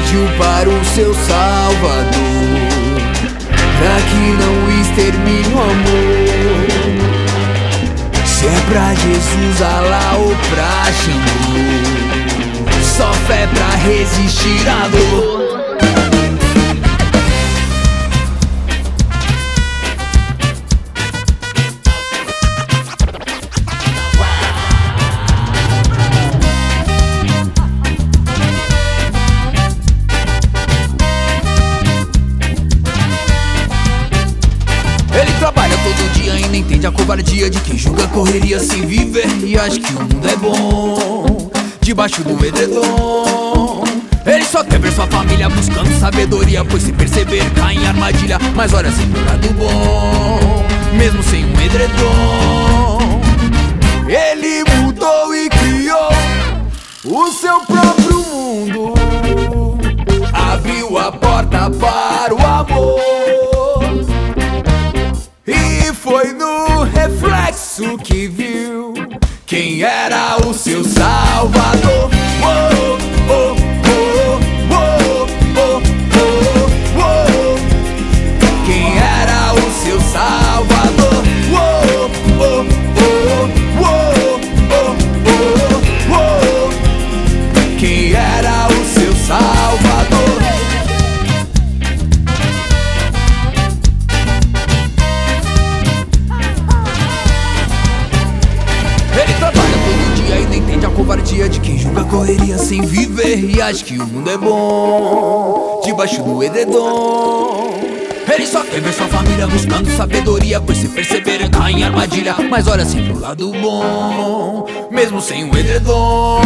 pediu para o seu Salvador, pra que não extermine o amor. Se é pra Jesus, Alá ou pra Xangô, só fé pra resistir à dor. Ele trabalha todo dia e nem entende a covardia de quem julga a correria sem viver e acha que o mundo é bom debaixo do edredom. Ele só quer ver sua família buscando sabedoria, pois se perceber cai em armadilha. Mas olha sempre o lado bom, mesmo sem um edredom. Ele mudou e criou o seu próprio mundo, abriu a porta para o amor. E foi no reflexo que viu quem era o seu Salvador. Oh, oh, oh, oh, oh, oh, oh. Quem era o seu Salvador? Oh, oh, oh, oh, oh, oh, oh. Quem era o seu Salvador? Ele trabalha todo dia e nem entende a covardia de quem julga a correria sem viver e acha que o mundo é bom debaixo do edredom. Ele só quer ver sua família buscando sabedoria, pois se perceber cai em armadilha. Mas olha sempre o lado bom, mesmo sem o edredom.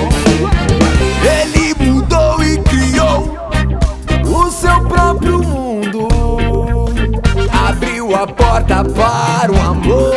Ele mudou e criou o seu próprio mundo, abriu a porta para o amor.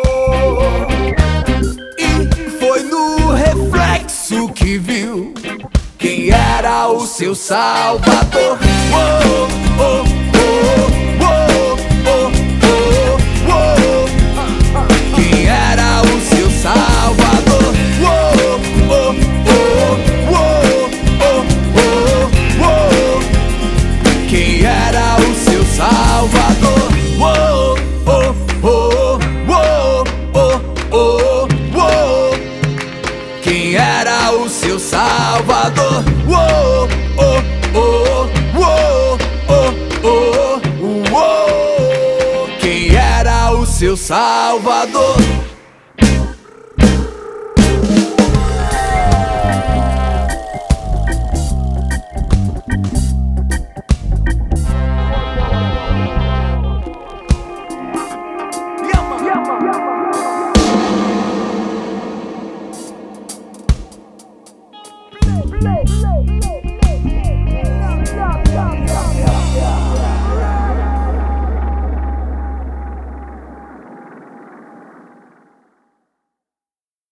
Que viu quem era o seu Salvador. Oh, oh, oh, oh, oh, oh, oh. Quem era o seu Salvador? Oh, oh, oh, oh, oh, oh, oh. Quem era o seu Salvador? Oh, oh, oh, oh, oh, oh, oh. Quem era o seu Salvador? Oh, oh, oh, oh, oh, oh, oh. Quem era o seu Salvador?